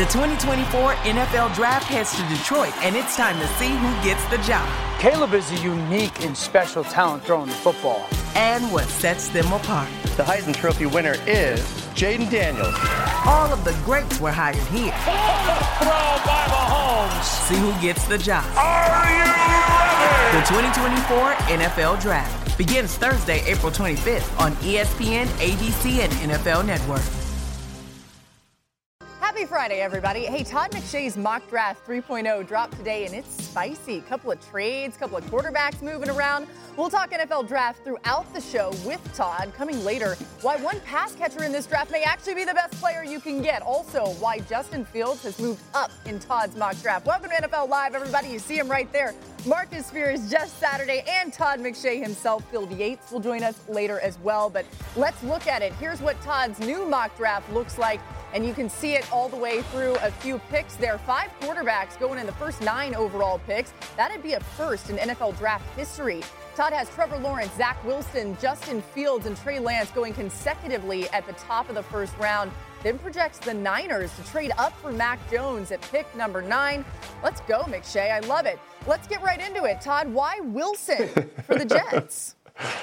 The 2024 NFL Draft heads to Detroit, and it's time to see who gets the job. Caleb is a unique and special talent throwing the football. And what sets them apart. The Heisman Trophy winner is Jaden Daniels. All of the greats were hired here. Throw by Mahomes. See who gets the job. Are you ready? The 2024 NFL Draft begins Thursday, April 25th on ESPN, ABC, and NFL Network. Happy Friday, everybody. Hey, Todd McShay's Mock Draft 3.0 dropped today, and it's spicy. Couple of trades, couple of quarterbacks moving around. We'll talk NFL Draft throughout the show with Todd. Coming later, why one pass catcher in this draft may actually be the best player you can get. Also, why Justin Fields has moved up in Todd's Mock Draft. Welcome to NFL Live, everybody. You see him right there. Marcus Spears, Jeff Saturday, and Todd McShay himself. Phil Yates will join us later as well. But let's look at it. Here's what Todd's new mock draft looks like. And you can see it all the way through a few picks there. 5 quarterbacks going in the first 9 overall picks. That'd be a first in NFL draft history. Todd has Trevor Lawrence, Zach Wilson, Justin Fields, and Trey Lance going consecutively at the top of the first round. Then projects the Niners to trade up for Mac Jones at pick number 9. Let's go, McShay. I love it. Let's get right into it. Todd, why Wilson for the Jets?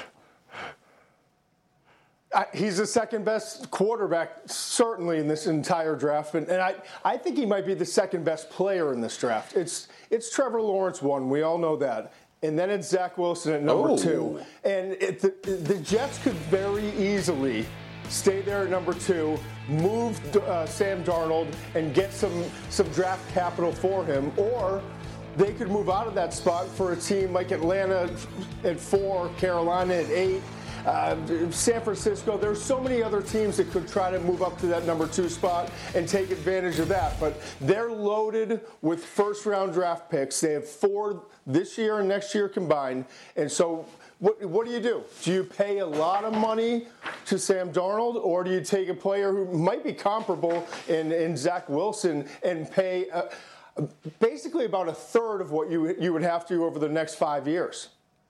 He's the second best quarterback, certainly, in this entire draft. And I think he might be the second best player in this draft. It's Trevor Lawrence 1. We all know that. And then it's Zach Wilson at number 2. And the Jets could very easily stay there at number 2, move Sam Darnold, and get some draft capital for him. Or they could move out of that spot for a team like Atlanta at 4, Carolina at 8. San Francisco, there's so many other teams that could try to move up to that number 2 spot and take advantage of that. But they're loaded with first-round draft picks. They have 4 this year and next year combined. And so what do you do? Do you pay a lot of money to Sam Darnold, or do you take a player who might be comparable in Zach Wilson and pay basically about a third of what you would have to over the next 5 years?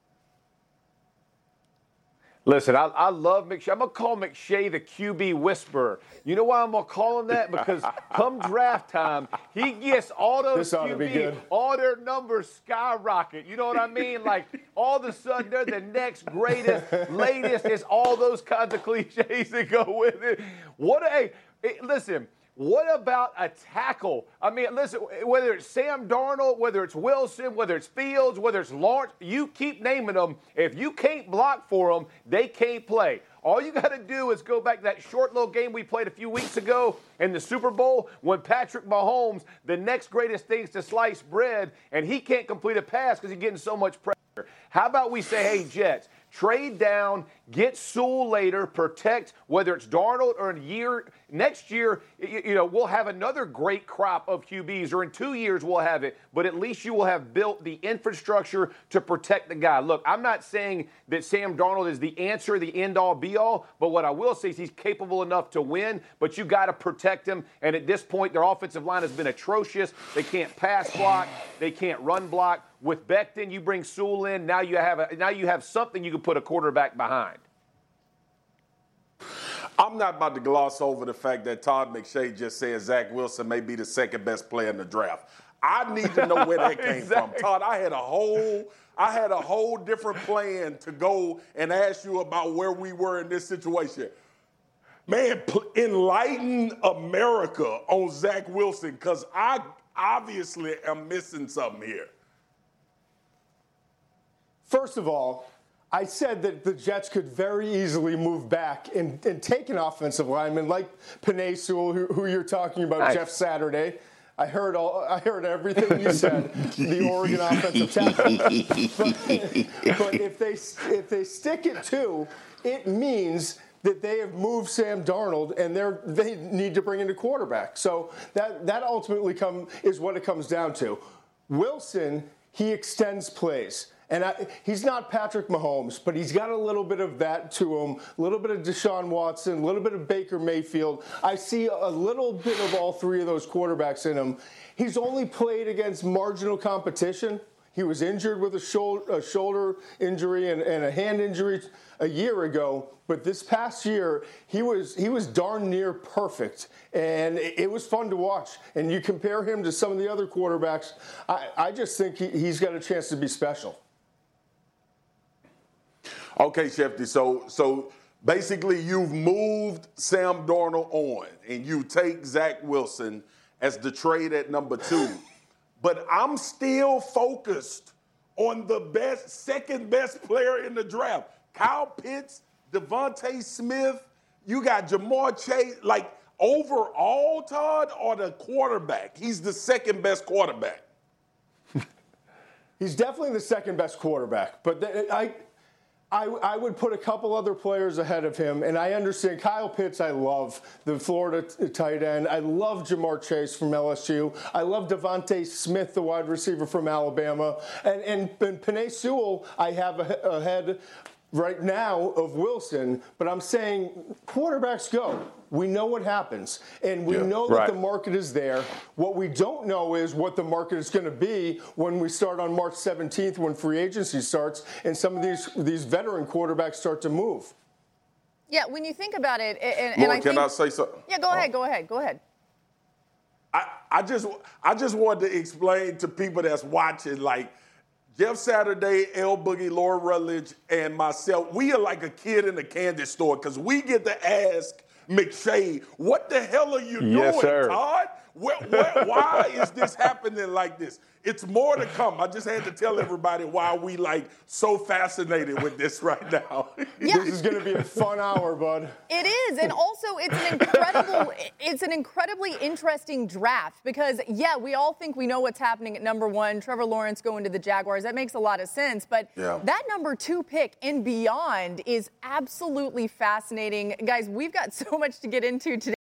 Listen, I love McShay. I'm going to call McShay the QB whisperer. You know why I'm going to call him that? Because come draft time, he gets all those QB, all their numbers skyrocket. You know what I mean? Like, all of a sudden, they're the next greatest, latest. It's all those kinds of cliches that go with it. Listen. What about a tackle? I mean, listen, whether it's Sam Darnold, whether it's Wilson, whether it's Fields, whether it's Lawrence, you keep naming them. If you can't block for them, they can't play. All you got to do is go back to that short little game we played a few weeks ago in the Super Bowl when Patrick Mahomes, the next greatest thing is to slice bread, and he can't complete a pass because he's getting so much pressure. How about we say, hey, Jets, trade down, get Sewell later, protect, whether it's Darnold or next year, we'll have another great crop of QBs, or in 2 years we'll have it, but at least you will have built the infrastructure to protect the guy. Look, I'm not saying that Sam Darnold is the answer, the end-all, be-all, but what I will say is he's capable enough to win, but you got to protect him, and at this point, their offensive line has been atrocious. They can't pass block. They can't run block. With Becton, you bring Sewell in. Now you have something you can put a quarterback behind. I'm not about to gloss over the fact that Todd McShay just said Zach Wilson may be the second best player in the draft. I need to know where that came from. Todd, I had a whole different plan to go and ask you about where we were in this situation. Man, enlighten America on Zach Wilson, because I obviously am missing something here. First of all, I said that the Jets could very easily move back and take an offensive lineman like Penei Sewell, who you're talking about, nice. Jeff Saturday. I heard everything you said. The Oregon offensive tackle. But if they stick it to, it means that they have moved Sam Darnold and they need to bring in a quarterback. So that ultimately is what it comes down to. Wilson, he extends plays. And he's not Patrick Mahomes, but he's got a little bit of that to him, a little bit of Deshaun Watson, a little bit of Baker Mayfield. I see a little bit of all 3 of those quarterbacks in him. He's only played against marginal competition. He was injured with a shoulder injury and a hand injury a year ago. But this past year, he was darn near perfect, and it was fun to watch. And you compare him to some of the other quarterbacks, I just think he's got a chance to be special. Okay, Shefty, so basically you've moved Sam Darnold on, and you take Zach Wilson as the trade at number 2. But I'm still focused on the second best player in the draft. Kyle Pitts, Devontae Smith, you got Jamar Chase. Like, overall, Todd, or the quarterback? He's the second best quarterback. He's definitely the second best quarterback. But I would put a couple other players ahead of him, and I understand Kyle Pitts. I love the Florida tight end. I love Jamar Chase from LSU. I love Devontae Smith, the wide receiver from Alabama, and Penei Sewell I have ahead right now of Wilson. But I'm saying quarterbacks go. We know what happens, and we know that the market is there. What we don't know is what the market is going to be when we start on March 17th, when free agency starts, and some of these veteran quarterbacks start to move. Yeah, when you think about it, can I say something? Yeah, go ahead. I just wanted to explain to people that's watching, like, Jeff Saturday, L. Boogie, Laura Rutledge, and myself, we are like a kid in a candy store because we get to ask McShay, what the hell are you doing, Todd? Why is this happening like this? It's more to come. I just had to tell everybody why we so fascinated with this right now. Yeah. This is going to be a fun hour, bud. It is, and also it's an incredibly interesting draft because, we all think we know what's happening at number 1. Trevor Lawrence going to the Jaguars. That makes a lot of sense, but that number 2 pick and beyond is absolutely fascinating. Guys, we've got so much to get into today.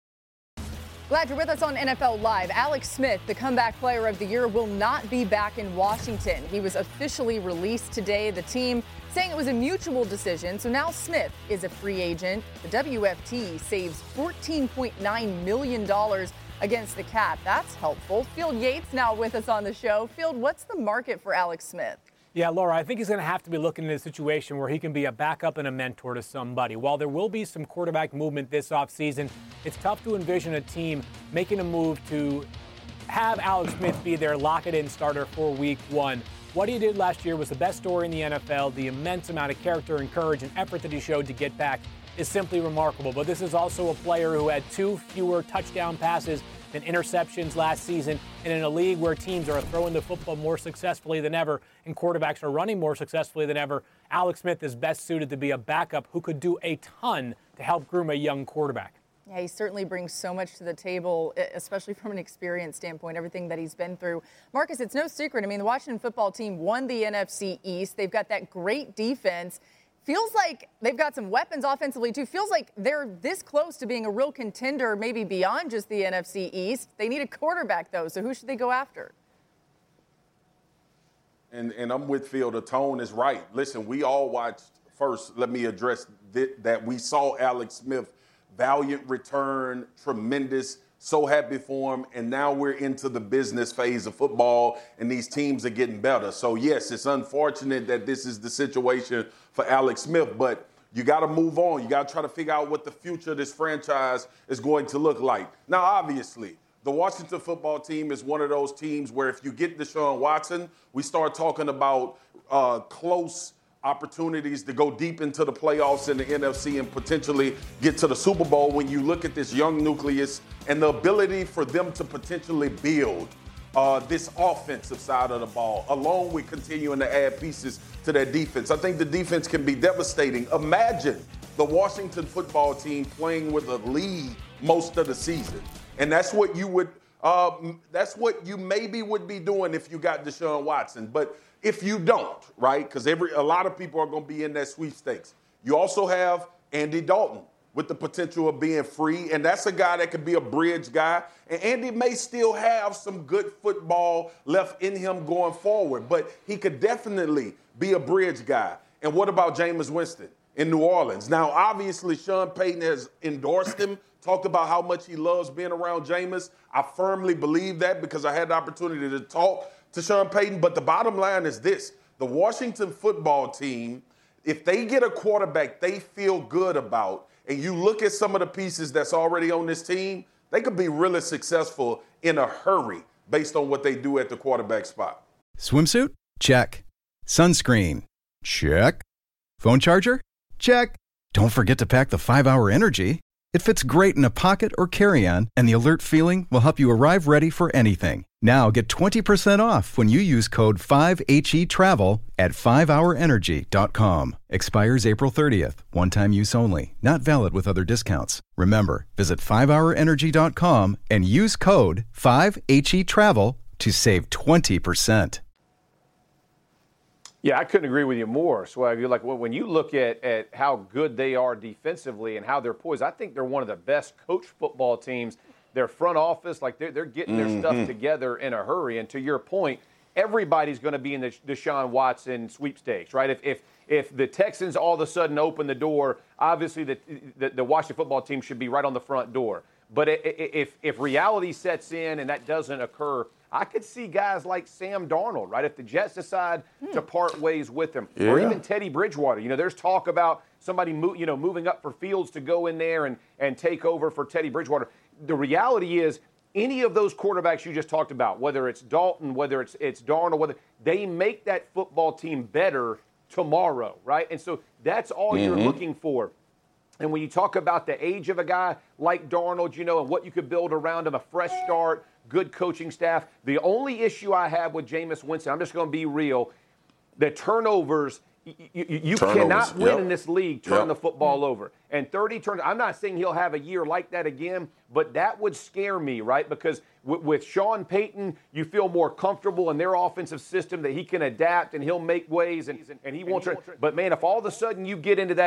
Glad you're with us on NFL Live. Alex Smith, the comeback player of the year, will not be back in Washington. He was officially released today. The team saying it was a mutual decision. So now Smith is a free agent. The WFT saves $14.9 million against the cap. That's helpful. Field Yates now with us on the show. Field, what's the market for Alex Smith? Yeah, Laura, I think he's going to have to be looking at a situation where he can be a backup and a mentor to somebody. While there will be some quarterback movement this offseason, it's tough to envision a team making a move to have Alex Smith be their lock-it-in starter for Week 1. What he did last year was the best story in the NFL. The immense amount of character and courage and effort that he showed to get back is simply remarkable. But this is also a player who had 2 fewer touchdown passes than interceptions last season, and in a league where teams are throwing the football more successfully than ever and quarterbacks are running more successfully than ever, Alex Smith is best suited to be a backup who could do a ton to help groom a young quarterback. Yeah, he certainly brings so much to the table, especially from an experience standpoint, everything that he's been through. Marcus, it's no secret. I mean, the Washington football team won the NFC East. They've got that great defense. Feels like they've got some weapons offensively, too. Feels like they're this close to being a real contender, maybe beyond just the NFC East. They need a quarterback, though, so who should they go after? And I'm with Phil. The tone is right. Listen, we all watched first. Let me address that we saw Alex Smith, valiant return, tremendous. So happy for him. And now we're into the business phase of football, and these teams are getting better. So, yes, it's unfortunate that this is the situation for Alex Smith, but you got to move on. You got to try to figure out what the future of this franchise is going to look like. Now, obviously, the Washington football team is one of those teams where if you get Deshaun Watson, we start talking about close opportunities to go deep into the playoffs in the NFC and potentially get to the Super Bowl when you look at this young nucleus and the ability for them to potentially build this offensive side of the ball, along with continuing to add pieces to their defense. I think the defense can be devastating. Imagine the Washington football team playing with a lead most of the season. And that's what you would that's what you maybe would be doing if you got Deshaun Watson. But if you don't, right, because a lot of people are going to be in that sweepstakes. You also have Andy Dalton with the potential of being free, and that's a guy that could be a bridge guy. And Andy may still have some good football left in him going forward, but he could definitely be a bridge guy. And what about Jameis Winston in New Orleans? Now, obviously, Sean Payton has endorsed him, talked about how much he loves being around Jameis. I firmly believe that because I had the opportunity to talk to Sean Payton. But the bottom line is this. The Washington football team, if they get a quarterback they feel good about, and you look at some of the pieces that's already on this team, they could be really successful in a hurry based on what they do at the quarterback spot. Swimsuit? Check. Sunscreen? Check. Phone charger? Check. Don't forget to pack the 5-Hour Energy. It fits great in a pocket or carry-on, and the alert feeling will help you arrive ready for anything. Now get 20% off when you use code 5HETRAVEL at 5hourenergy.com. Expires April 30th. One-time use only. Not valid with other discounts. Remember, visit 5hourenergy.com and use code 5HETRAVEL to save 20%. Yeah, I couldn't agree with you more. So you're like, well, when you look at how good they are defensively and how they're poised, I think they're one of the best coached football teams. Their front office, like they're getting their stuff together in a hurry. And to your point, everybody's going to be in the Deshaun Watson sweepstakes, right? If the Texans all of a sudden open the door, obviously the Washington football team should be right on the front door. But if reality sets in and that doesn't occur, I could see guys like Sam Darnold, right? If the Jets decide to part ways with him, or even Teddy Bridgewater. You know, there's talk about somebody moving up for Fields to go in there and take over for Teddy Bridgewater. The reality is, any of those quarterbacks you just talked about, whether it's Dalton, whether it's Darnold, whether they make that football team better tomorrow, right? And so that's all you're looking for. And when you talk about the age of a guy like Darnold, and what you could build around him, a fresh start, good coaching staff. The only issue I have with Jameis Winston, I'm just going to be real, the turnovers. You cannot win in this league, turn the football over. And 30 turns, I'm not saying he'll have a year like that again, but that would scare me, right? Because with Sean Payton, you feel more comfortable in their offensive system that he can adapt and he'll make ways and he won't turn. But man, if all of a sudden you get into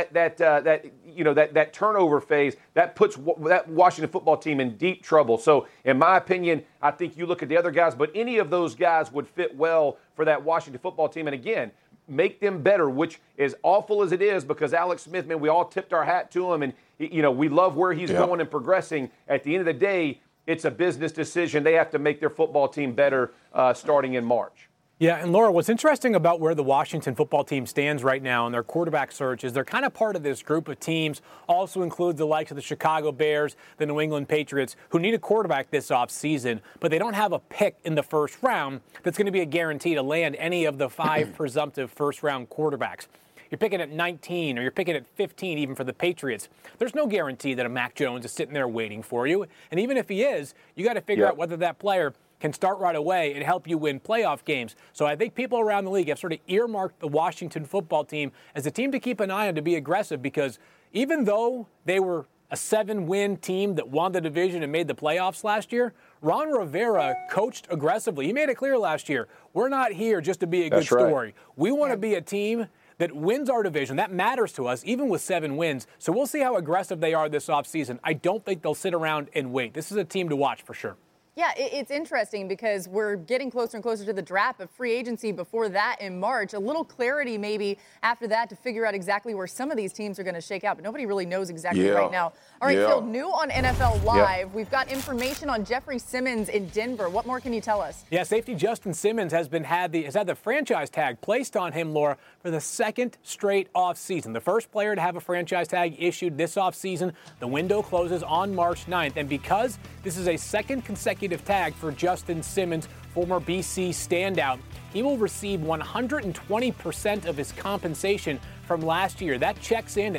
that turnover phase, that puts that Washington football team in deep trouble. So in my opinion, I think you look at the other guys, but any of those guys would fit well for that Washington football team. And again, make them better, which is awful as it is, because Alex Smith, man, we all tipped our hat to him, and we love where he's going and progressing. At the end of the day, it's a business decision. They have to make their football team better starting in March. Yeah, and Laura, what's interesting about where the Washington football team stands right now in their quarterback search is they're kind of part of this group of teams, also includes the likes of the Chicago Bears, the New England Patriots, who need a quarterback this offseason, but they don't have a pick in the first round that's going to be a guarantee to land any of the 5 presumptive first-round quarterbacks. You're picking at 19 or you're picking at 15 even for the Patriots. There's no guarantee that a Mac Jones is sitting there waiting for you. And even if he is, you got to figure out whether that player can start right away and help you win playoff games. So I think people around the league have sort of earmarked the Washington football team as a team to keep an eye on, to be aggressive, because even though they were a 7-win team that won the division and made the playoffs last year, Ron Rivera coached aggressively. He made it clear last year, we're not here just to be a good story. We want to be a team that wins our division. That matters to us, even with 7 wins. So we'll see how aggressive they are this offseason. I don't think they'll sit around and wait. This is a team to watch for sure. Yeah, it's interesting because we're getting closer and closer to the draft, but free agency before that in March. A little clarity maybe after that to figure out exactly where some of these teams are going to shake out, but nobody really knows exactly right now. All right, Phil, new on NFL Live, we've got information on Jeffrey Simmons in Denver. What more can you tell us? Yeah, safety Justin Simmons has had the franchise tag placed on him, Laura, for the 2nd straight offseason. The first player to have a franchise tag issued this offseason. The window closes on March 9th, and because this is a second consecutive tag for Justin Simmons, former BC standout, he will receive 120% of his compensation from last year. That checks in at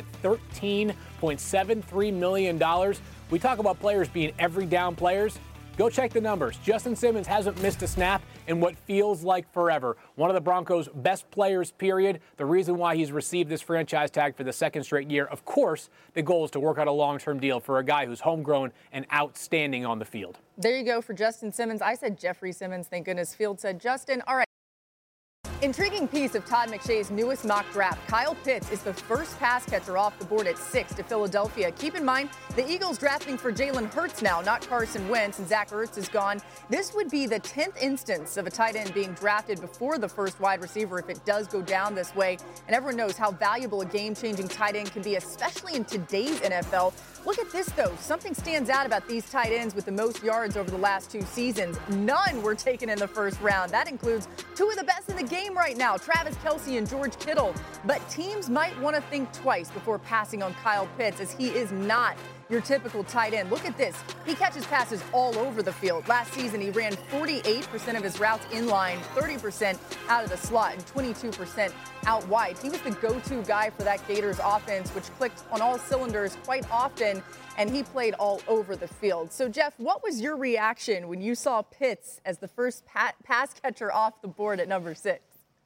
$13.73 million. We talk about players being every down players. Go check the numbers. Justin Simmons hasn't missed a snap in what feels like forever. One of the Broncos' best players, period. The reason why he's received this franchise tag for the 2nd straight year, of course, the goal is to work out a long-term deal for a guy who's homegrown and outstanding on the field. There you go for Justin Simmons. I said Jeffrey Simmons. Thank goodness Field said Justin. All right. Intriguing piece of Todd McShay's newest mock draft. Kyle Pitts is the first pass catcher off the board at 6 to Philadelphia. Keep in mind, the Eagles drafting for Jalen Hurts now, not Carson Wentz, and Zach Ertz is gone. This would be the 10th instance of a tight end being drafted before the first wide receiver if it does go down this way. And everyone knows how valuable a game-changing tight end can be, especially in today's NFL. Look at this, though. Something stands out about these tight ends with the most yards over the last 2 seasons. None were taken in the first round. That includes 2 of the best in the game right now, Travis Kelce and George Kittle. But teams might want to think twice before passing on Kyle Pitts, as he is not your typical tight end. Look at this. He catches passes all over the field. Last season, he ran 48% of his routes in line, 30% out of the slot, and 22% out wide. He was the go-to guy for that Gators offense, which clicked on all cylinders quite often, and he played all over the field. So, Jeff, what was your reaction when you saw Pitts as the first pass catcher off the board at number 6?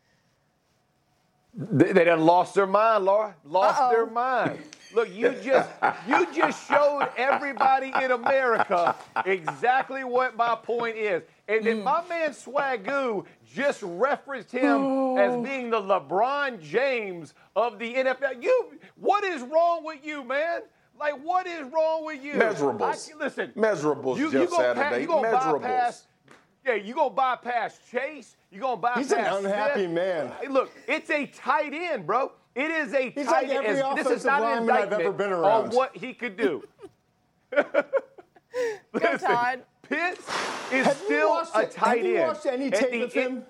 They done lost their mind, Laura. Their mind. Look, you just showed everybody in America exactly what my point is. And then my man Swagoo just referenced him as being the LeBron James of the NFL. What is wrong with you, man? Like, what is wrong with you? Measurables. Listen. Measurables, Jeff Saturday. Measurables. You going to bypass Chase? You going to bypass He's an unhappy man. Hey, look, it's a tight end, bro. It is a He's tight like every end. This is not an lineman I've indictment ever been around. on what he could do. Go, Todd. Pitts is still a tight end. Have you watched any tape of him?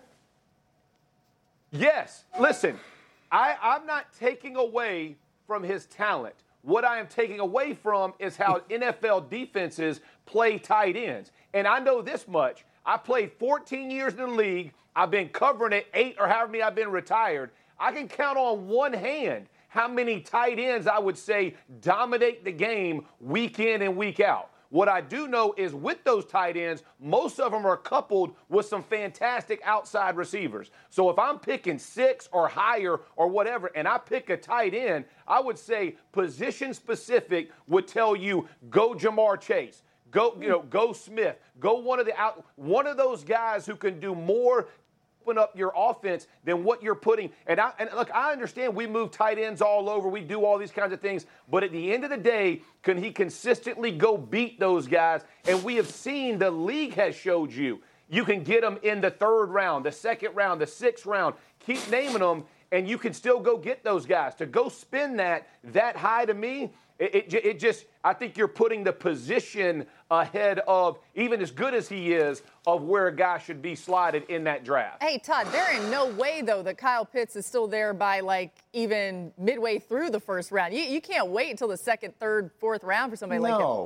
Yes. Listen, I'm not taking away from his talent. What I am taking away from is how NFL defenses play tight ends. And I know this much. I played 14 years in the league. I've been covering it 8 or however many I've been retired. I can count on one hand how many tight ends I would say dominate the game week in and week out. What I do know is with those tight ends, most of them are coupled with some fantastic outside receivers. So if I'm picking 6 or higher or whatever, and I pick a tight end, I would say position specific would tell you go Jamar Chase, go Smith, go one of those guys who can do more open up your offense than what you're putting. And look, I understand we move tight ends all over. We do all these kinds of things. But at the end of the day, can he consistently go beat those guys? And we have seen the league has showed you can get them in the 3rd round, the 2nd round, the 6th round. Keep naming them, and you can still go get those guys. To go spend that high to me, it just, I think you're putting the position ahead of, even as good as he is, of where a guy should be slotted in that draft. Hey, Todd, there in no way, though, that Kyle Pitts is still there by, even midway through the 1st round. You can't wait until the 2nd, 3rd, 4th round for somebody like him.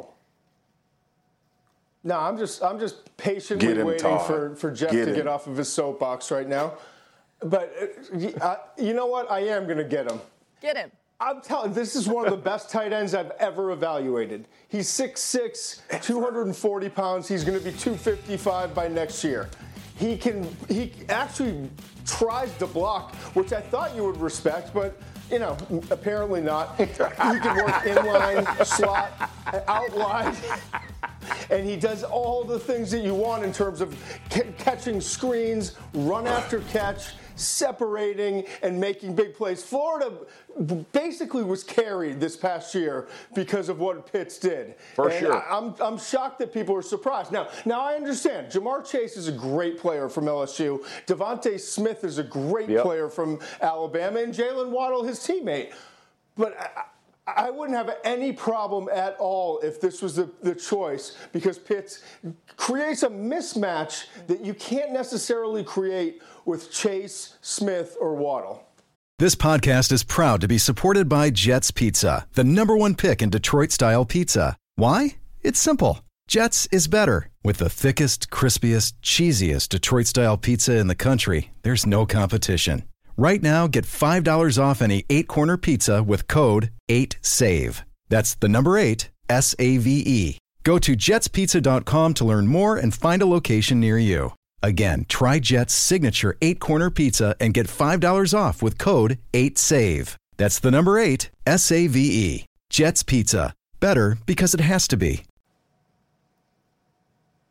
No, I'm just patiently waiting for Jeff to get off of his soapbox right now. But you know what? I am going to get him. Get him. I'm telling you, this is one of the best tight ends I've ever evaluated. He's 6'6", 240 pounds. He's going to be 255 by next year. He actually tries to block, which I thought you would respect, but apparently not. He can work inline, slot, out wide. And he does all the things that you want in terms of catching screens, run after catch, separating, and making big plays. Florida basically was carried this past year because of what Pitts did. For sure. I'm shocked that people are surprised. Now I understand. Jamar Chase is a great player from LSU. Devontae Smith is a great player from Alabama. And Jalen Waddle, his teammate. But I wouldn't have any problem at all if this was the choice, because Pitts creates a mismatch that you can't necessarily create with Chase, Smith, or Waddle. This podcast is proud to be supported by Jets Pizza, the #1 pick in Detroit-style pizza. Why? It's simple. Jets is better. With the thickest, crispiest, cheesiest Detroit-style pizza in the country, there's no competition. Right now, get $5 off any 8-corner pizza with code 8SAVE. That's the number 8, SAVE. Go to jetspizza.com to learn more and find a location near you. Again, try Jet's signature 8-corner pizza and get $5 off with code 8SAVE. That's the number 8, SAVE. Jet's Pizza. Better because it has to be.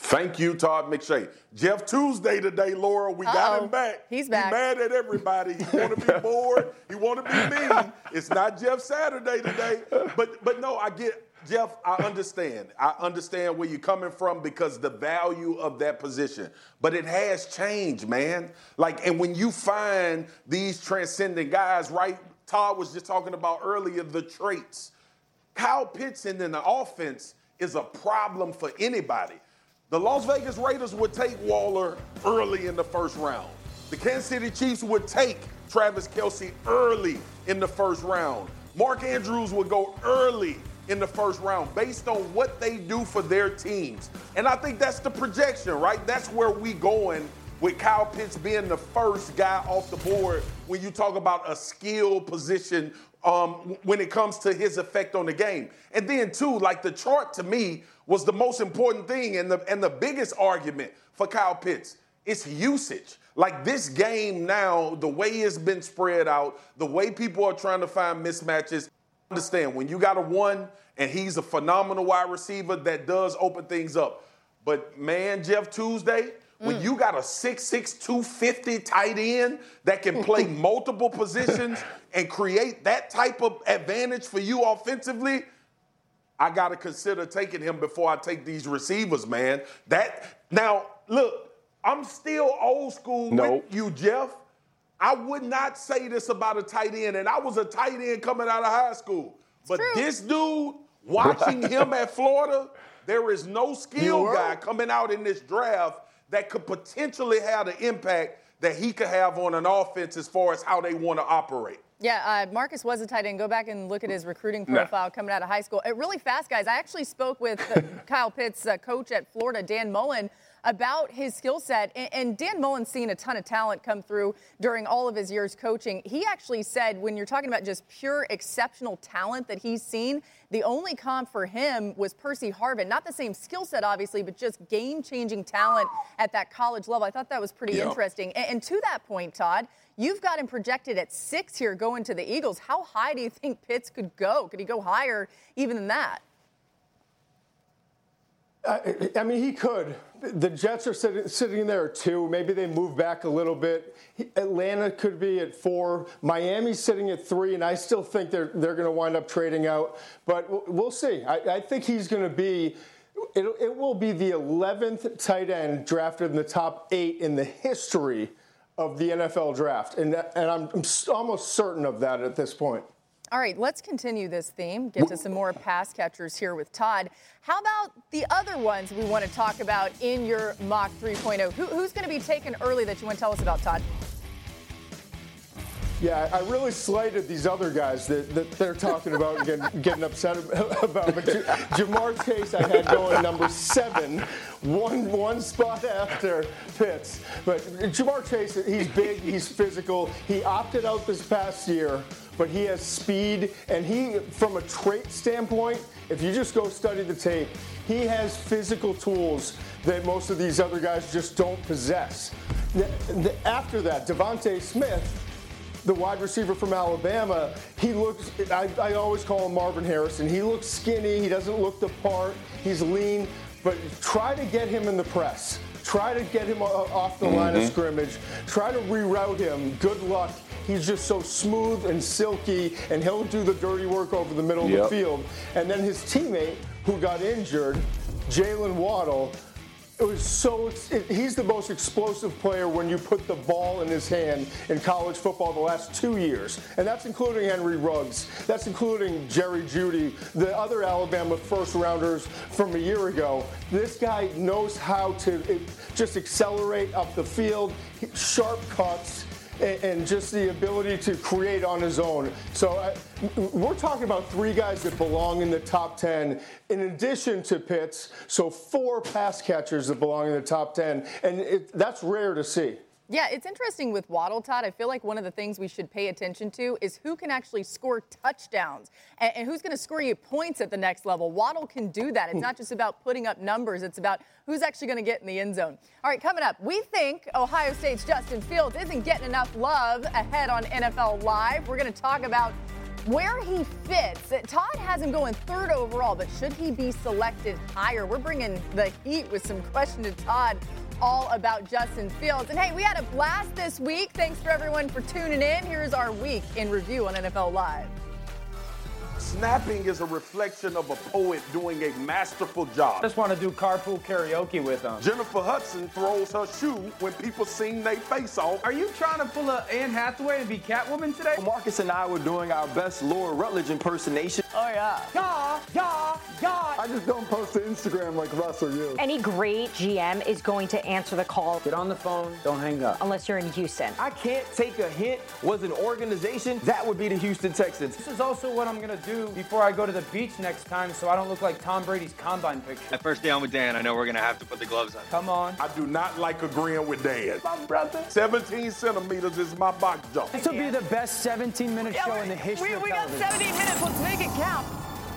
Thank you, Todd McShay. Jeff Tuesday today, Laura. We got him back. He's back. He's mad at everybody. He want to be bored. He want to be mean. It's not Jeff Saturday today. But no, I get, Jeff, I understand. I understand where you're coming from because the value of that position. But it has changed, man. And when you find these transcendent guys, right? Todd was just talking about earlier the traits. Kyle Pitts in the offense is a problem for anybody. The Las Vegas Raiders would take Waller early in the first round. The Kansas City Chiefs would take Travis Kelce early in the first round. Mark Andrews would go early in the first round based on what they do for their teams. And I think that's the projection, right? That's where we going with Kyle Pitts being the first guy off the board when you talk about a skill position when it comes to his effect on the game. And then, too, the chart to me was the most important thing and the biggest argument for Kyle Pitts. It's usage. This game now, the way it's been spread out, the way people are trying to find mismatches, understand when you got a one and he's a phenomenal wide receiver, that does open things up. But, man, Jeff Tuesday, when you got a 6'6", 250 tight end that can play multiple positions and create that type of advantage for you offensively, I got to consider taking him before I take these receivers, man. Now, look, I'm still old school with you, Jeff. I would not say this about a tight end, and I was a tight end coming out of high school. But this dude, watching him at Florida, there is no skill guy coming out in this draft that could potentially have the impact that he could have on an offense as far as how they want to operate. Yeah, Marcus was a tight end. Go back and look at his recruiting profile coming out of high school. Really fast, guys. I actually spoke with Kyle Pitts' coach at Florida, Dan Mullen, about his skill set. And Dan Mullen's seen a ton of talent come through during all of his years coaching. He actually said when you're talking about just pure exceptional talent that he's seen, the only comp for him was Percy Harvin. Not the same skill set, obviously, but just game-changing talent at that college level. I thought that was pretty interesting. And to that point, Todd, you've got him projected at 6 here going to the Eagles. How high do you think Pitts could go? Could he go higher even than that? I mean, he could. The Jets are sitting there at 2. Maybe they move back a little bit. Atlanta could be at 4. Miami's sitting at 3, and I still think they're going to wind up trading out. But we'll see. I think he's going to be – it will be the 11th tight end drafted in the top 8 in the history of the NFL draft. And I'm almost certain of that at this point. All right, let's continue this theme, get to some more pass catchers here with Todd. How about the other ones we want to talk about in your mock 3.0? Who's going to be taken early that you want to tell us about, Todd? Yeah, I really slighted these other guys that they're talking about and getting upset about. But Ja'Marr Chase I had going number 7, one spot after Pitts. But Ja'Marr Chase, he's big, he's physical. He opted out this past year, but he has speed. And he, from a trait standpoint, if you just go study the tape, he has physical tools that most of these other guys just don't possess. After that, Devontae Smith, the wide receiver from Alabama, he looks, I always call him Marvin Harrison. He looks skinny. He doesn't look the part. He's lean. But try to get him in the press. Try to get him off the line of scrimmage. Try to reroute him. Good luck. He's just so smooth and silky, and he'll do the dirty work over the middle of the field. And then his teammate, who got injured, Jalen Waddle, he's the most explosive player when you put the ball in his hand in college football the last 2 years. And that's including Henry Ruggs. That's including Jerry Jeudy, the other Alabama first-rounders from a year ago. This guy knows how to just accelerate up the field, sharp cuts, and just the ability to create on his own. So we're talking about 3 guys that belong in the top 10 in addition to Pitts. So 4 pass catchers that belong in the top 10. And that's rare to see. Yeah, it's interesting with Waddle, Todd. I feel like one of the things we should pay attention to is who can actually score touchdowns and who's going to score you points at the next level. Waddle can do that. It's not just about putting up numbers. It's about who's actually going to get in the end zone. All right, coming up, we think Ohio State's Justin Fields isn't getting enough love ahead on NFL Live. We're going to talk about where he fits. Todd has him going 3rd overall, but should he be selected higher? We're bringing the heat with some question to Todd all about Justin Fields. And hey, we had a blast this week. Thanks for everyone for tuning in. Here's our week in review on NFL Live. Snapping is a reflection of a poet doing a masterful job. I just want to do carpool karaoke with them. Jennifer Hudson throws her shoe when people sing their face off. Are you trying to pull a Anne Hathaway and be Catwoman today? Marcus and I were doing our best Laura Rutledge impersonation. Oh, yeah. I just don't post to Instagram like Russ or you. Any great GM is going to answer the call. Get on the phone, don't hang up. Unless you're in Houston. I can't take a hint. Was an organization, that would be the Houston Texans. This is also what I'm going to do before I go to the beach next time so I don't look like Tom Brady's combine picture. That first day I'm with Dan, I know we're going to have to put the gloves on. Come on. I do not like agreeing with Dan. My brother. 17 centimeters is my box jump. This will be the best 17-minute show in the history of television. We got 17 minutes. Let's make it count.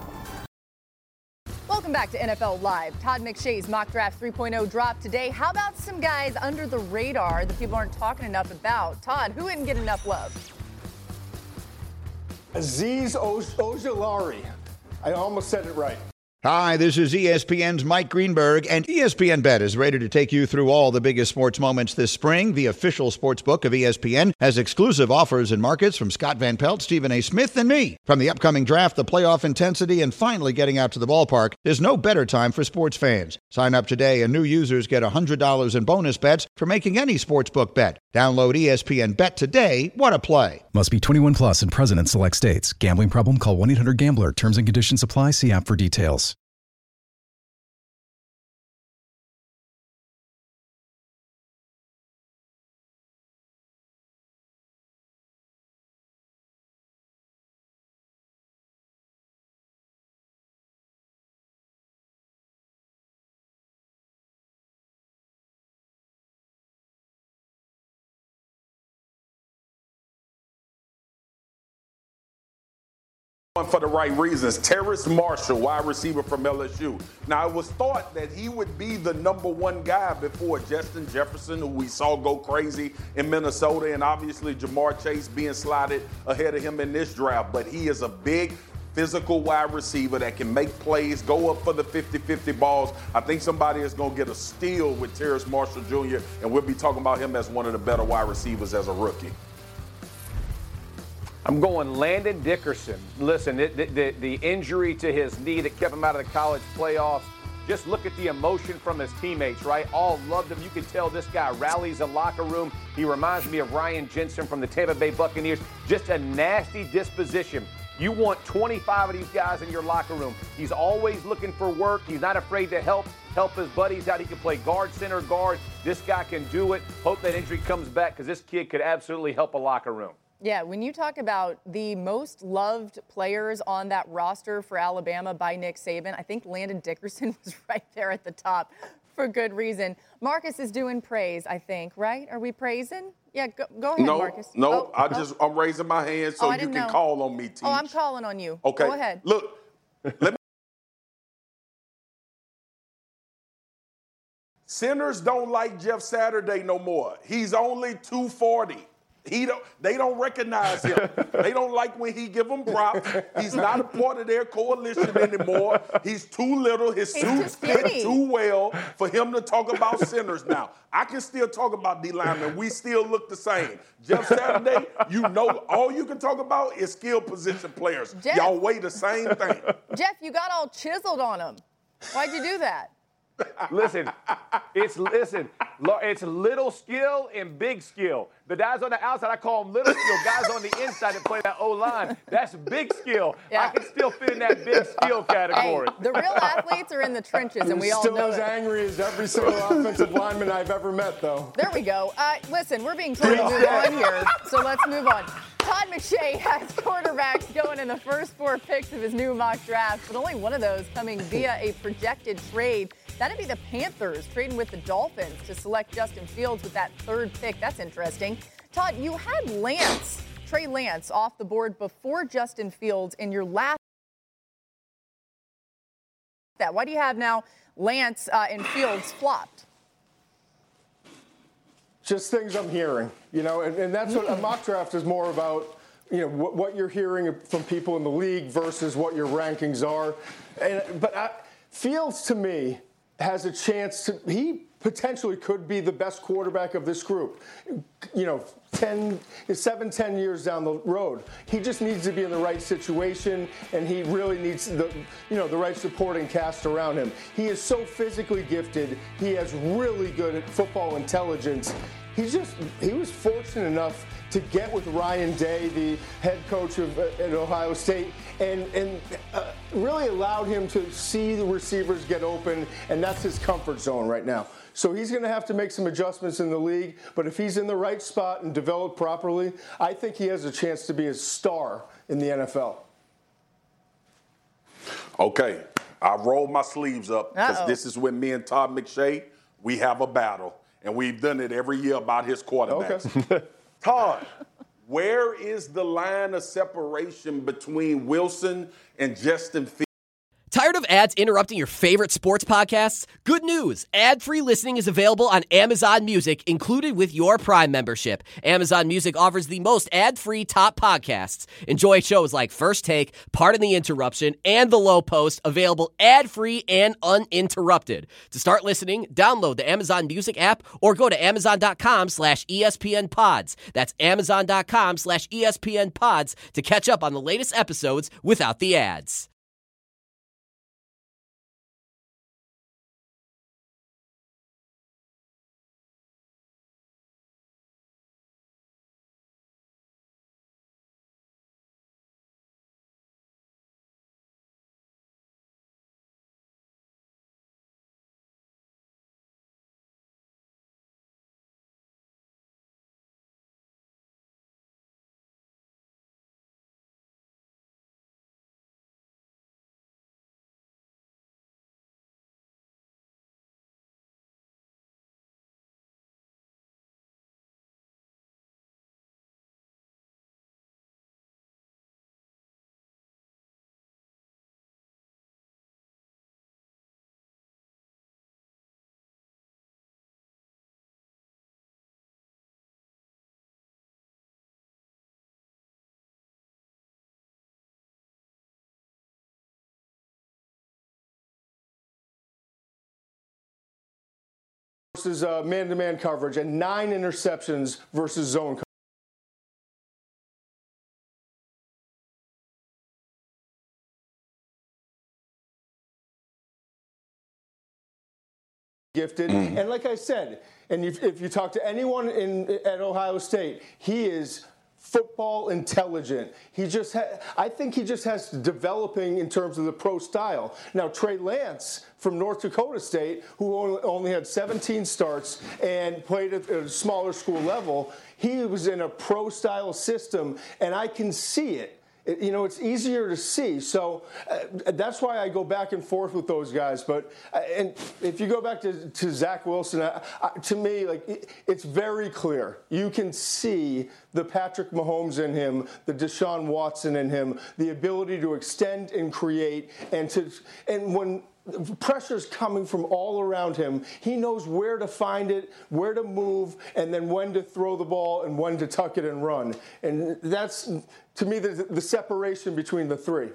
Welcome back to NFL Live. Todd McShay's mock draft 3.0 dropped today. How about some guys under the radar that people aren't talking enough about? Todd, who didn't get enough love? Azeez Ojulari. I almost said it right. Hi, this is ESPN's Mike Greenberg, and ESPN Bet is ready to take you through all the biggest sports moments this spring. The official sports book of ESPN has exclusive offers and markets from Scott Van Pelt, Stephen A. Smith, and me. From the upcoming draft, the playoff intensity, and finally getting out to the ballpark, there's no better time for sports fans. Sign up today, and new users get $100 in bonus bets for making any sportsbook bet. Download ESPN Bet today. What a play. Must be 21 plus and present in select states. Gambling problem? Call 1-800-GAMBLER. Terms and conditions apply. See app for details. For the right reasons. Terrace Marshall, wide receiver from LSU. Now, it was thought that he would be the number one guy before Justin Jefferson, who we saw go crazy in Minnesota, and obviously Jamar Chase being slotted ahead of him in this draft. But he is a big, physical wide receiver that can make plays, go up for the 50-50 balls. I think somebody is going to get a steal with Terrace Marshall Jr., and we'll be talking about him as one of the better wide receivers as a rookie. I'm going Landon Dickerson. Listen, the injury to his knee that kept him out of the college playoffs, just look at the emotion from his teammates, right? All loved him. You can tell this guy rallies a locker room. He reminds me of Ryan Jensen from the Tampa Bay Buccaneers. Just a nasty disposition. You want 25 of these guys in your locker room. He's always looking for work. He's not afraid to help his buddies out. He can play guard, center, guard. This guy can do it. Hope that injury comes back because this kid could absolutely help a locker room. Yeah, when you talk about the most loved players on that roster for Alabama by Nick Saban, I think Landon Dickerson was right there at the top for good reason. Marcus is doing praise, I think, right? Are we praising? Yeah, go ahead, Marcus. No, I'm raising my hand so you can call on me, Teach. Oh, I'm calling on you. Okay. Go ahead. Look, Sinners don't like Jeff Saturday no more. He's only 240. They don't recognize him. They don't like when he give them props. He's not a part of their coalition anymore. He's too little. His suits fit too well for him to talk about Sinners now. I can still talk about D linemen. We still look the same. Jeff Saturday, all you can talk about is skill position players. Jeff, y'all weigh the same thing. Jeff, you got all chiseled on him. Why'd you do that? Listen, it's little skill and big skill. The guys on the outside, I call them little skill. Guys on the inside that play that O-line, that's big skill. Yeah. I can still fit in that big skill category. Hey, the real athletes are in the trenches, and we all know Still as angry as every single offensive lineman I've ever met, though. There we go. Listen, we're being told to move on here, so let's move on. Todd McShay has quarterbacks going in the first 4 picks of his new mock draft, but only one of those coming via a projected trade. That'd be the Panthers trading with the Dolphins to select Justin Fields with that 3rd pick. That's interesting. Todd, you had Trey Lance off the board before Justin Fields in your last. Why do you have now Lance and Fields flopped? Just things I'm hearing, and that's what a mock draft is more about. what you're hearing from people in the league versus what your rankings are. But Fields, to me, has a chance to. He potentially could be the best quarterback of this group. 10 years down the road. He just needs to be in the right situation, and he really needs the right supporting cast around him. He is so physically gifted. He has really good football intelligence. He was fortunate enough to get with Ryan Day, the head coach at Ohio State, and really allowed him to see the receivers get open, and that's his comfort zone right now. So he's going to have to make some adjustments in the league, but if he's in the right spot and developed properly, I think he has a chance to be a star in the NFL. Okay, I rolled my sleeves up because this is when me and Todd McShay, we have a battle, and we've done it every year about his quarterbacks. Okay. Todd, where is the line of separation between Wilson and Justin Fields? Tired of ads interrupting your favorite sports podcasts? Good news! Ad-free listening is available on Amazon Music, included with your Prime membership. Amazon Music offers the most ad-free top podcasts. Enjoy shows like First Take, Pardon the Interruption, and The Low Post, available ad-free and uninterrupted. To start listening, download the Amazon Music app or go to amazon.com/ESPN Pods. That's amazon.com/ESPN Pods to catch up on the latest episodes without the ads. Versus man-to-man coverage and 9 interceptions versus zone coverage. Gifted, and like I said, and if you talk to anyone at Ohio State, he is football intelligent. I think he just has developing in terms of the pro style. Now, Trey Lance from North Dakota State, who only had 17 starts and played at a smaller school level, he was in a pro style system, and I can see it. It's easier to see. So that's why I go back and forth with those guys. But and if you go back to Zach Wilson, to me, it's very clear. You can see the Patrick Mahomes in him, the Deshaun Watson in him, the ability to extend and create, and when pressure's coming from all around him, he knows where to find it, where to move, and then when to throw the ball and when to tuck it and run. And that's, to me, the separation between the three.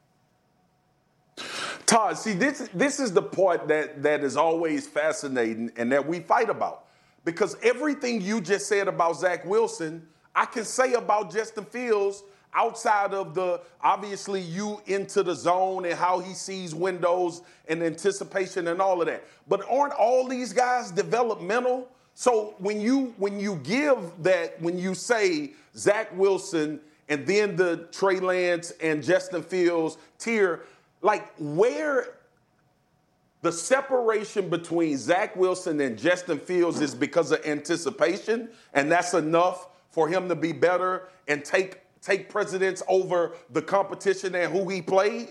Todd, see, this is the part that is always fascinating and that we fight about. Because everything you just said about Zach Wilson, I can say about Justin Fields outside of the, obviously, you into the zone and how he sees windows and anticipation and all of that. But aren't all these guys developmental? So when you give that, when you say Zach Wilson and then the Trey Lance and Justin Fields tier, where the separation between Zach Wilson and Justin Fields is because of anticipation, and that's enough for him to be better and take precedence over the competition and who he played?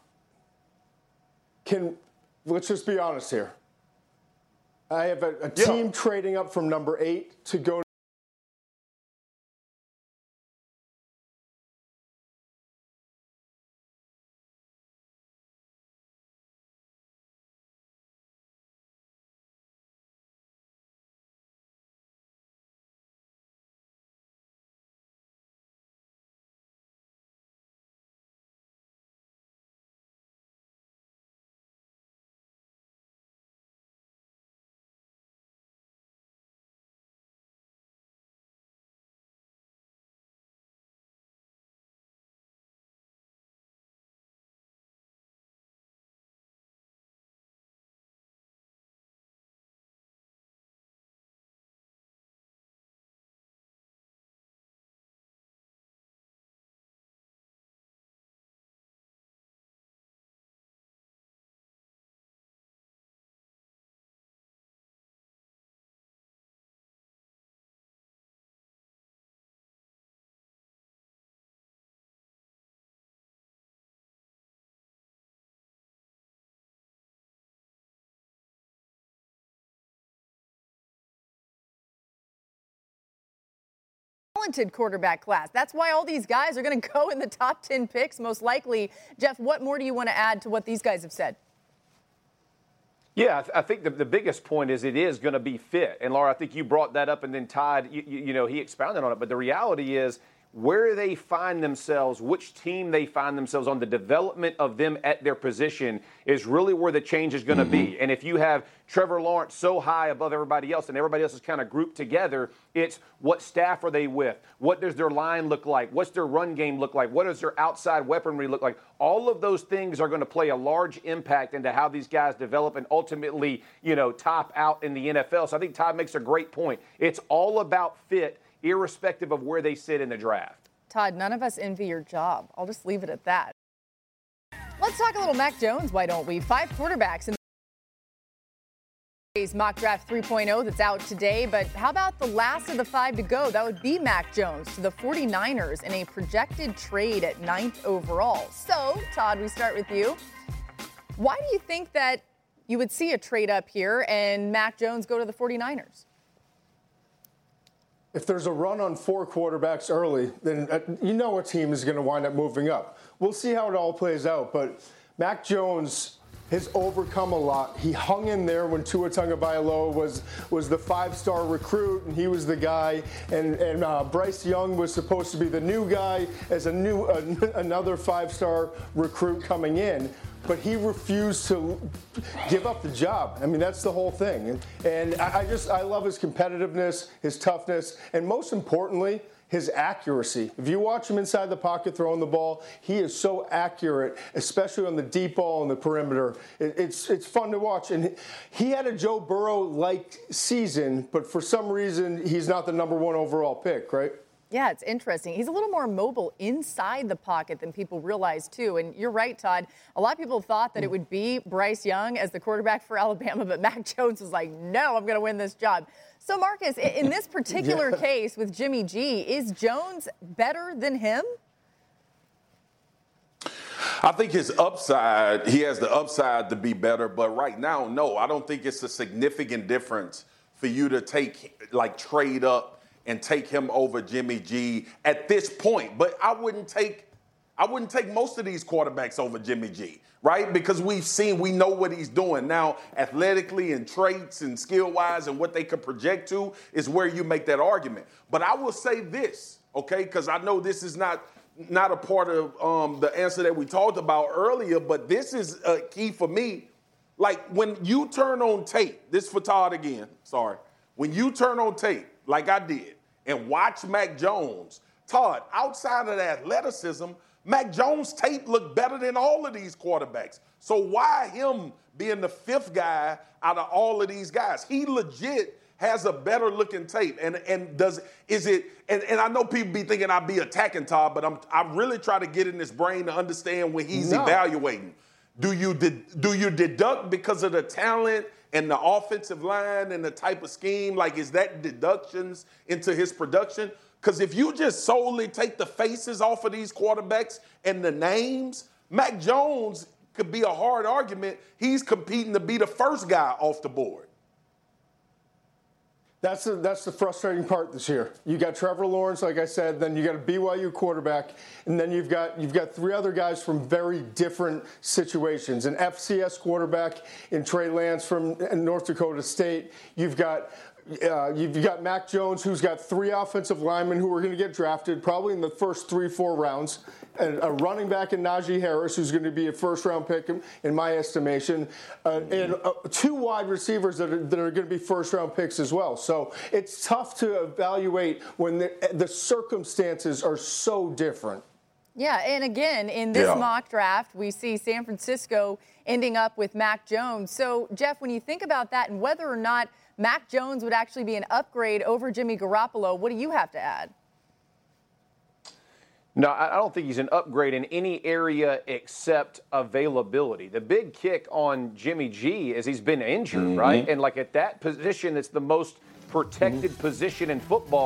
Let's just be honest here. I have a team trading up from number 8 to go talented quarterback class. That's why all these guys are going to go in the top 10 picks, most likely. Jeff, what more do you want to add to what these guys have said? Yeah, I think the biggest point is it is going to be fit. And, Laura, I think you brought that up, and then Todd, he expounded on it. But the reality is where they find themselves, which team they find themselves on, the development of them at their position is really where the change is going to be. And if you have Trevor Lawrence so high above everybody else and everybody else is kind of grouped together, it's what staff are they with? What does their line look like? What's their run game look like? What does their outside weaponry look like? All of those things are going to play a large impact into how these guys develop and ultimately, top out in the NFL. So I think Todd makes a great point. It's all about fit, irrespective of where they sit in the draft. Todd, none of us envy your job. I'll just leave it at that. Let's talk a little Mac Jones, why don't we? 5 quarterbacks in the mock draft 3.0 that's out today, but how about the last of the 5 to go? That would be Mac Jones to the 49ers in a projected trade at 9th overall. So, Todd, we start with you. Why do you think that you would see a trade up here and Mac Jones go to the 49ers? If there's a run on 4 quarterbacks early, then a team is going to wind up moving up. We'll see how it all plays out, but Mac Jones has overcome a lot. He hung in there when Tua Tagovailoa was the 5-star recruit, and he was the guy. And Bryce Young was supposed to be the new guy as another 5-star recruit coming in. But he refused to give up the job. I mean, that's the whole thing. And I love his competitiveness, his toughness, and most importantly, his accuracy. If you watch him inside the pocket throwing the ball, he is so accurate, especially on the deep ball and the perimeter. It's fun to watch. And he had a Joe Burrow-like season, but for some reason, he's not the number 1 overall pick, right? Yeah, it's interesting. He's a little more mobile inside the pocket than people realize, too. And you're right, Todd. A lot of people thought that it would be Bryce Young as the quarterback for Alabama, but Mac Jones was like, no, I'm going to win this job. So, Marcus, in this particular case with Jimmy G, is Jones better than him? I think his upside, he has the upside to be better, but right now, no. I don't think it's a significant difference for you to trade up and take him over Jimmy G at this point. But I wouldn't take most of these quarterbacks over Jimmy G, right? Because we know what he's doing. Now, athletically and traits and skill-wise and what they could project to is where you make that argument. But I will say this, okay, because I know this is not a part of the answer that we talked about earlier, but this is key for me. Like, when you turn on tape, this for Todd again, sorry. When you turn on tape, like I did, and watch Mac Jones, Todd, outside of the athleticism, Mac Jones' tape looked better than all of these quarterbacks. So why him being the 5th guy out of all of these guys? He legit has a better looking tape. And I know people be thinking I be attacking Todd, but I really try to get in his brain to understand when he's evaluating. Do you deduct because of the talent and the offensive line and the type of scheme? Like, is that deductions into his production? Because if you just solely take the faces off of these quarterbacks and the names, Mac Jones could be a hard argument. He's competing to be the first guy off the board. That's the frustrating part this year. You got Trevor Lawrence, like I said, then you got a BYU quarterback, and then you've got 3 other guys from very different situations. An FCS quarterback in Trey Lance from North Dakota State. You've got Mac Jones, who's got 3 offensive linemen who are going to get drafted probably in the first 3-4 rounds. And a running back in Najee Harris, who's going to be a first-round pick in my estimation, and 2 wide receivers that are going to be first-round picks as well. So it's tough to evaluate when the circumstances are so different. Yeah, and again, in this mock draft, we see San Francisco ending up with Mac Jones. So, Jeff, when you think about that and whether or not Mac Jones would actually be an upgrade over Jimmy Garoppolo, what do you have to add? No, I don't think he's an upgrade in any area except availability. The big kick on Jimmy G is he's been injured, right? And like at that position, it's the most protected position in football.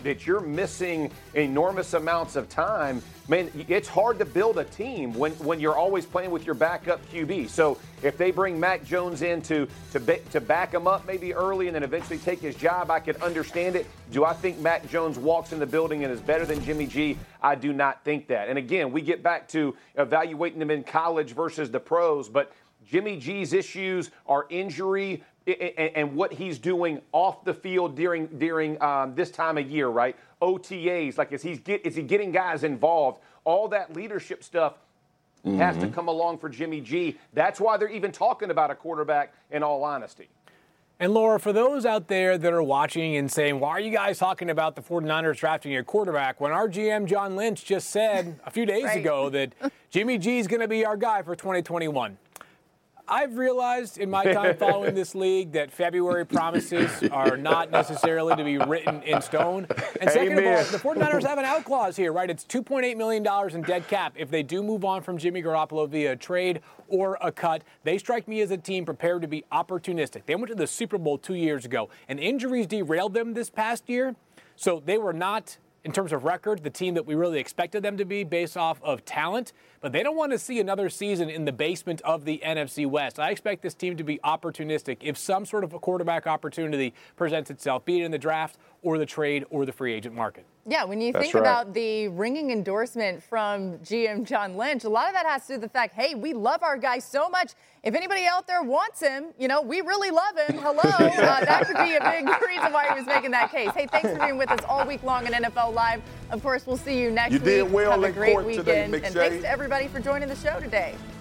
that you're missing enormous amounts of time, man, it's hard to build a team when you're always playing with your backup QB. So if they bring Mac Jones in to back him up maybe early and then eventually take his job, I could understand it. Do I think Mac Jones walks in the building and is better than Jimmy G? I do not think that. And again, we get back to evaluating them in college versus the pros, but Jimmy G's issues are injury and what he's doing off the field during this time of year, right? OTAs, like is he getting guys involved? All that leadership stuff has to come along for Jimmy G. That's why they're even talking about a quarterback, in all honesty. And Laura, for those out there that are watching and saying, why are you guys talking about the 49ers drafting a quarterback when our GM John Lynch just said a few days ago that Jimmy G is going to be our guy for 2021? I've realized in my time following this league that February promises are not necessarily to be written in stone. And second of all, the 49ers have an out clause here, right? It's $2.8 million in dead cap. If they do move on from Jimmy Garoppolo via a trade or a cut, they strike me as a team prepared to be opportunistic. They went to the Super Bowl 2 years ago, and injuries derailed them this past year. So they were not, in terms of record, the team that we really expected them to be based off of talent. But they don't want to see another season in the basement of the NFC West. I expect this team to be opportunistic if some sort of a quarterback opportunity presents itself, be it in the draft or the trade or the free agent market. Yeah, when you think about the ringing endorsement from GM John Lynch, a lot of that has to do with the fact, hey, we love our guy so much. If anybody out there wants him, we really love him. Hello. That could be a big reason why he was making that case. Hey, thanks for being with us all week long on NFL Live. Of course, we'll see you next week. You did well Have a in great court weekend. today, And thanks to everybody for joining the show today.